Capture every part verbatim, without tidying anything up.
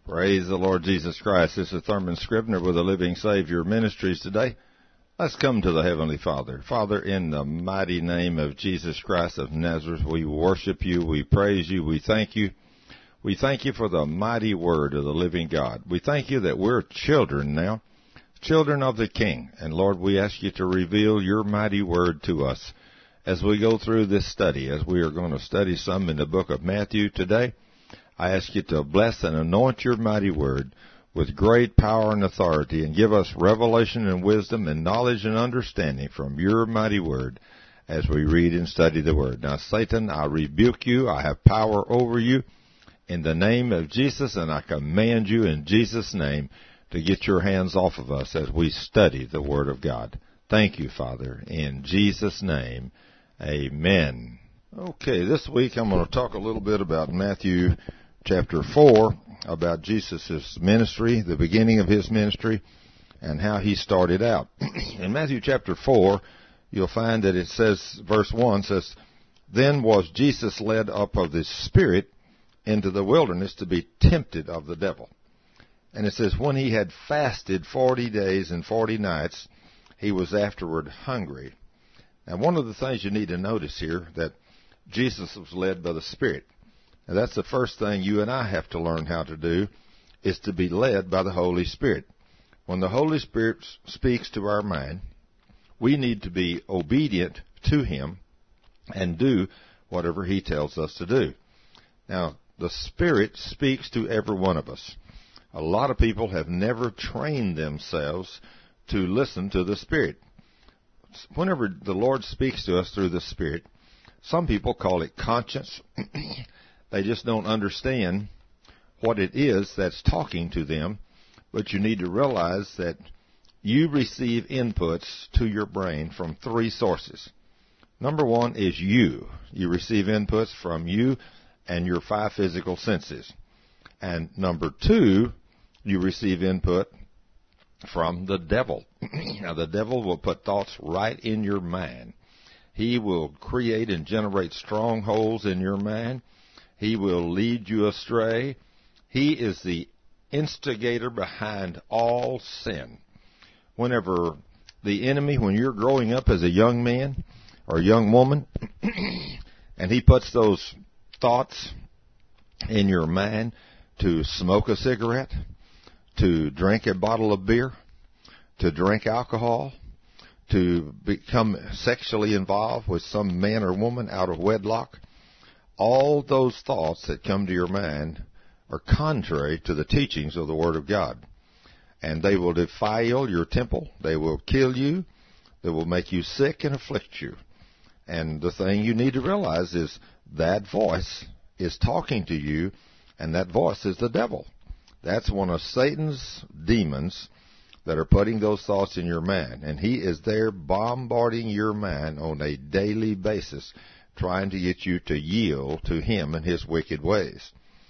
Praise the Lord Jesus Christ. This is Thurman Scribner with the Living Savior Ministries today. Let's come to the Heavenly Father. Father, in the mighty name of Jesus Christ of Nazareth, we worship you, we praise you, we thank you. We thank you for the mighty word of the living God. We thank you that we're children now, children of the King. And Lord, we ask you to reveal your mighty word to us as we go through this study, as we are going to study some in the book of Matthew today. I ask you to bless and anoint your mighty word with great power and authority, and give us revelation and wisdom and knowledge and understanding from your mighty word as we read and study the word. Now, Satan, I rebuke you. I have power over you in the name of Jesus, and I command you in Jesus' name to get your hands off of us as we study the word of God. Thank you, Father. In Jesus' name, amen. Okay, this week I'm going to talk a little bit about Matthew chapter four, about Jesus' ministry, the beginning of his ministry, and how he started out. In Matthew chapter four, you'll find that it says, verse one says, "Then was Jesus led up of the Spirit into the wilderness to be tempted of the devil." And it says, "When he had fasted forty days and forty nights, he was afterward hungry." Now, one of the things you need to notice here, that Jesus was led by the Spirit. Now, that's the first thing you and I have to learn how to do, is to be led by the Holy Spirit. When the Holy Spirit speaks to our mind, we need to be obedient to him and do whatever he tells us to do. Now, the Spirit speaks to every one of us. A lot of people have never trained themselves to listen to the Spirit. Whenever the Lord speaks to us through the Spirit, some people call it conscience. They just don't understand what it is that's talking to them. But you need to realize that you receive inputs to your brain from three sources. Number one is you. You receive inputs from you and your five physical senses. And number two, you receive input from the devil. Now, the devil will put thoughts right in your mind. He will create and generate strongholds in your mind. He will lead you astray. He is the instigator behind all sin. Whenever the enemy, when you're growing up as a young man or a young woman, and he puts those thoughts in your mind to smoke a cigarette, to drink a bottle of beer, to drink alcohol, to become sexually involved with some man or woman out of wedlock, all those thoughts that come to your mind are contrary to the teachings of the Word of God. And they will defile your temple. They will kill you. They will make you sick and afflict you. And the thing you need to realize is that voice is talking to you, and that voice is the devil. That's one of Satan's demons that are putting those thoughts in your mind. And he is there bombarding your mind on a daily basis, trying to get you to yield to him and his wicked ways.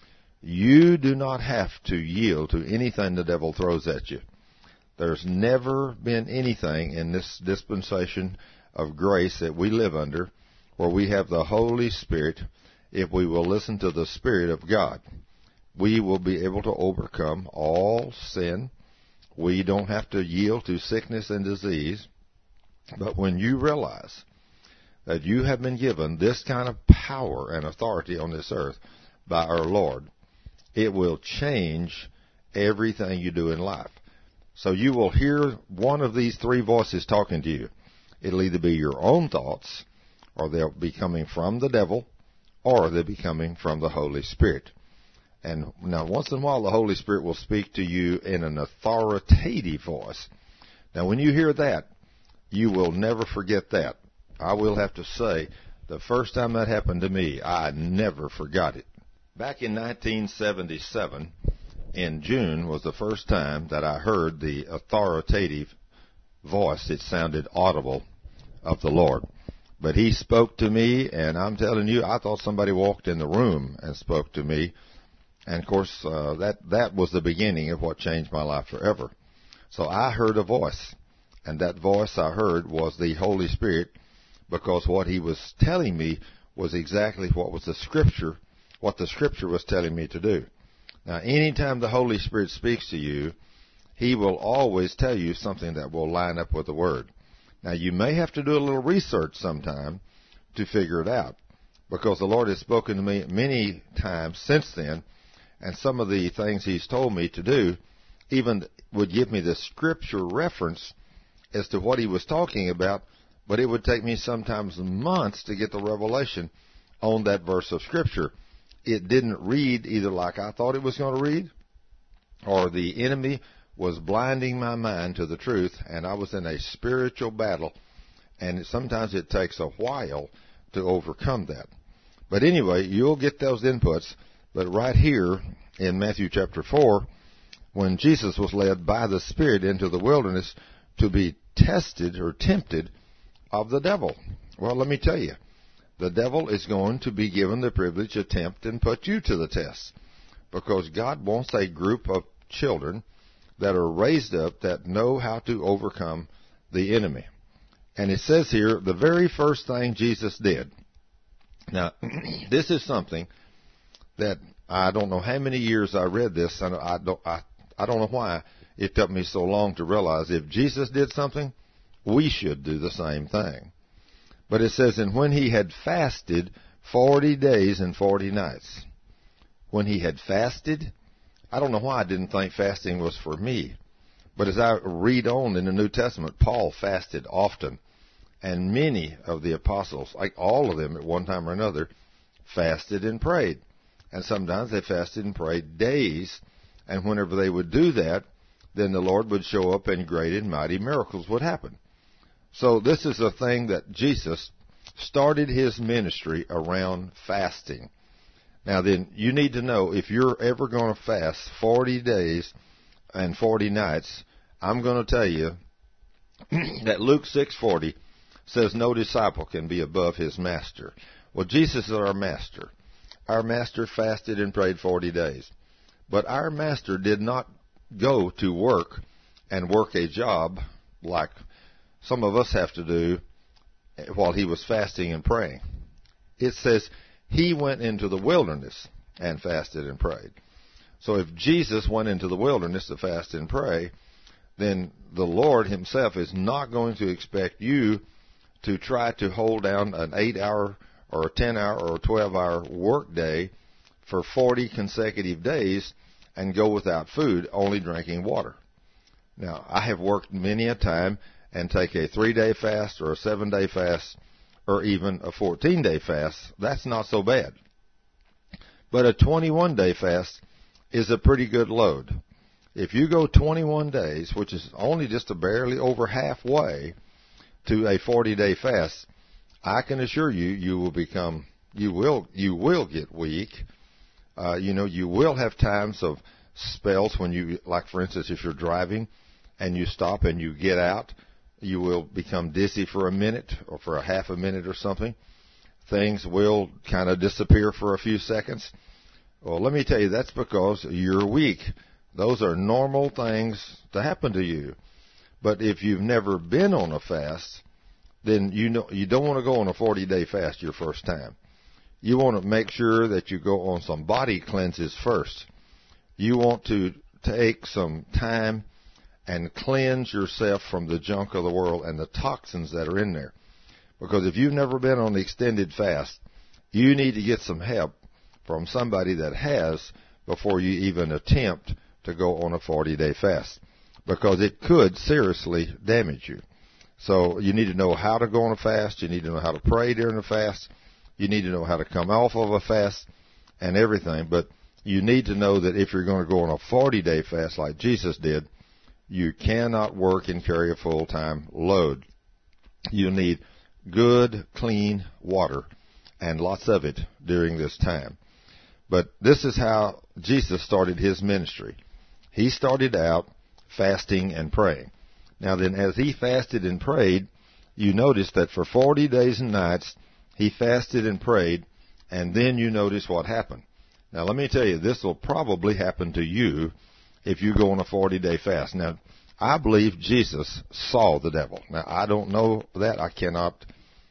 You do not have to yield to anything the devil throws at you. There's never been anything in this dispensation of grace that we live under where we have the Holy Spirit. If we will listen to the Spirit of God, we will be able to overcome all sin. We don't have to yield to sickness and disease. But when you realize that you have been given this kind of power and authority on this earth by our Lord, it will change everything you do in life. So you will hear one of these three voices talking to you. It'll either be your own thoughts, or they'll be coming from the devil, or they'll be coming from the Holy Spirit. And now, once in a while, the Holy Spirit will speak to you in an authoritative voice. Now, when you hear that, you will never forget that. I will have to say, the first time that happened to me, I never forgot it. Back in nineteen seventy-seven, in June, was the first time that I heard the authoritative voice. It sounded audible of the Lord. But he spoke to me, and I'm telling you, I thought somebody walked in the room and spoke to me. And, of course, uh, that, that was the beginning of what changed my life forever. So I heard a voice, and that voice I heard was the Holy Spirit, because what he was telling me was exactly what was the Scripture, what the Scripture was telling me to do. Now, anytime the Holy Spirit speaks to you, He will always tell you something that will line up with the Word. Now, you may have to do a little research sometime to figure it out, because the Lord has spoken to me many times since then, and some of the things He's told me to do even would give me the scripture reference as to what He was talking about, but it would take me sometimes months to get the revelation on that verse of Scripture. It didn't read either like I thought it was going to read, or the enemy was blinding my mind to the truth, and I was in a spiritual battle, and sometimes it takes a while to overcome that. But anyway, you'll get those inputs. But right here in Matthew chapter four, when Jesus was led by the Spirit into the wilderness to be tested or tempted of the devil. Well, let me tell you, the devil is going to be given the privilege to tempt and put you to the test, because God wants a group of children that are raised up that know how to overcome the enemy. And it says here, the very first thing Jesus did. Now, this is something that I don't know how many years I read this, and I don't, I, I don't know why it took me so long to realize if Jesus did something, we should do the same thing. But it says, and when he had fasted forty days and forty nights. When he had fasted, I don't know why I didn't think fasting was for me. But as I read on in the New Testament, Paul fasted often. And many of the apostles, like all of them at one time or another, fasted and prayed. And sometimes they fasted and prayed days. And whenever they would do that, then the Lord would show up and great and mighty miracles would happen. So this is a thing that Jesus started his ministry around fasting. Now then, you need to know, if you're ever going to fast forty days and forty nights, I'm going to tell you that Luke six forty says no disciple can be above his master. Well, Jesus is our master. Our master fasted and prayed forty days. But our master did not go to work and work a job like some of us have to do while he was fasting and praying. It says he went into the wilderness and fasted and prayed. So if Jesus went into the wilderness to fast and pray, then the Lord himself is not going to expect you to try to hold down an eight-hour or a ten-hour or a twelve-hour work day for forty consecutive days and go without food, only drinking water. Now, I have worked many a time and take a three-day fast or a seven-day fast or even a fourteen-day fast. That's not so bad. But a twenty-one-day fast is a pretty good load. If you go twenty-one days, which is only just a barely over halfway to a forty-day fast, I can assure you, you will become, you will, you will get weak. Uh, you know, you will have times of spells when you, like for instance, if you're driving and you stop and you get out, you will become dizzy for a minute or for a half a minute or something. Things will kind of disappear for a few seconds. Well, let me tell you, that's because you're weak. Those are normal things to happen to you. But if you've never been on a fast, then you know you don't want to go on a forty-day fast your first time. You want to make sure that you go on some body cleanses first. You want to take some time and cleanse yourself from the junk of the world and the toxins that are in there. Because if you've never been on the extended fast, you need to get some help from somebody that has before you even attempt to go on a forty-day fast, because it could seriously damage you. So you need to know how to go on a fast. You need to know how to pray during a fast. You need to know how to come off of a fast and everything. But you need to know that if you're going to go on a forty-day fast like Jesus did, you cannot work and carry a full-time load. You need good, clean water, and lots of it during this time. But this is how Jesus started his ministry. He started out fasting and praying. Now then, as he fasted and prayed, you notice that for forty days and nights, he fasted and prayed, and then you notice what happened. Now let me tell you, this will probably happen to you if you go on a forty-day fast. Now, I believe Jesus saw the devil. Now, I don't know that. I cannot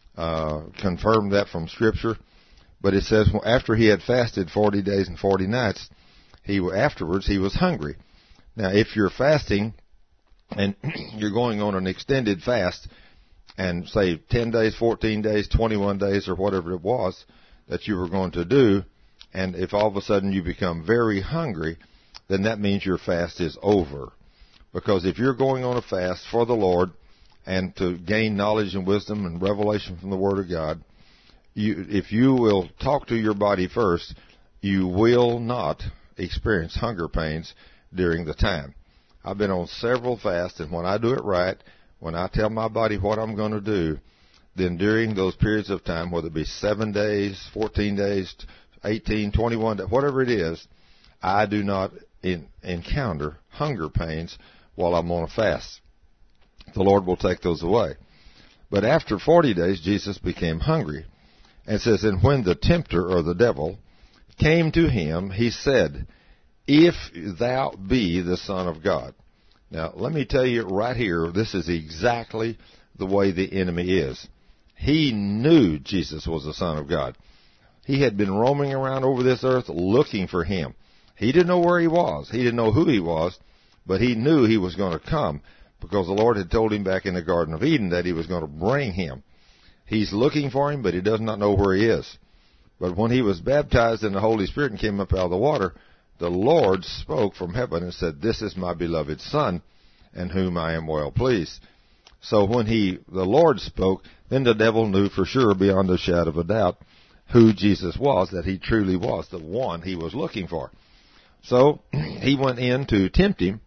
uh, confirm that from Scripture. But it says after he had fasted forty days and forty nights, he afterwards he was hungry. Now, if you're fasting and you're going on an extended fast, and say ten days, fourteen days, twenty-one days, or whatever it was that you were going to do, and if all of a sudden you become very hungry, then that means your fast is over. Because if you're going on a fast for the Lord and to gain knowledge and wisdom and revelation from the Word of God, you, if you will talk to your body first, you will not experience hunger pains during the time. I've been on several fasts, and when I do it right, when I tell my body what I'm going to do, then during those periods of time, whether it be seven days, fourteen days, eighteen, twenty-one, whatever it is, I do not in, encounter hunger pains while I'm on a fast. The Lord will take those away. But after forty days, Jesus became hungry. And it says, and when the tempter, or the devil, came to him, he said, if thou be the Son of God. Now, let me tell you right here, this is exactly the way the enemy is. He knew Jesus was the Son of God. He had been roaming around over this earth looking for him. He didn't know where he was. He didn't know who he was, but he knew he was going to come because the Lord had told him back in the Garden of Eden that he was going to bring him. He's looking for him, but he does not know where he is. But when he was baptized in the Holy Spirit and came up out of the water, the Lord spoke from heaven and said, this is my beloved Son, in whom I am well pleased. So when he, the Lord spoke, then the devil knew for sure, beyond a shadow of a doubt, who Jesus was, that he truly was the one he was looking for. So he went in to tempt him,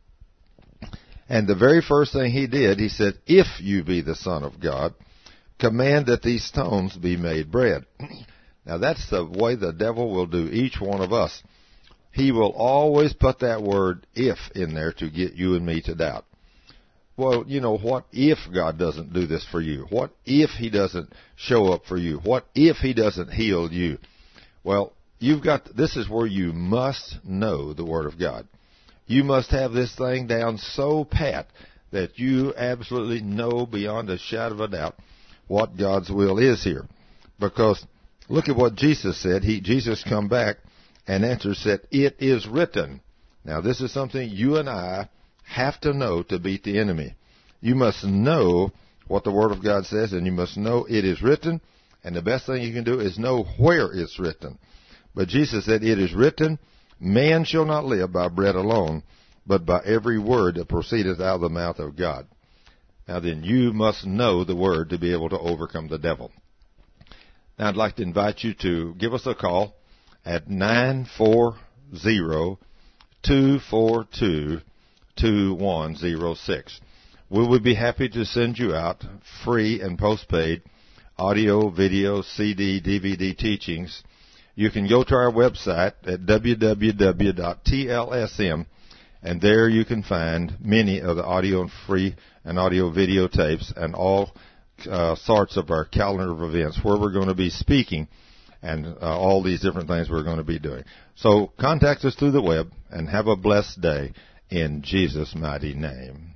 and the very first thing he did, he said, if you be the Son of God, command that these stones be made bread. Now that's the way the devil will do each one of us. He will always put that word if in there to get you and me to doubt. Well, you know, what if God doesn't do this for you? What if he doesn't show up for you? What if he doesn't heal you? Well, you've got, this is where you must know the Word of God. You must have this thing down so pat that you absolutely know beyond a shadow of a doubt what God's will is here. Because look at what Jesus said. He, Jesus come back and answered, said, it is written. Now, this is something you and I have to know to beat the enemy. You must know what the Word of God says, and you must know it is written, and the best thing you can do is know where it's written. But Jesus said, it is written, man shall not live by bread alone, but by every word that proceedeth out of the mouth of God. Now then, you must know the Word to be able to overcome the devil. Now, I'd like to invite you to give us a call at nine four zero, two four two, two one zero six. We would be happy to send you out free and postpaid audio, video, C D, D V D teachings. You can go to our website at w w w dot t l s m, and there you can find many of the audio and free and audio videotapes and all uh, sorts of our calendar of events where we're going to be speaking and uh, all these different things we're going to be doing. So contact us through the web and have a blessed day in Jesus' mighty name.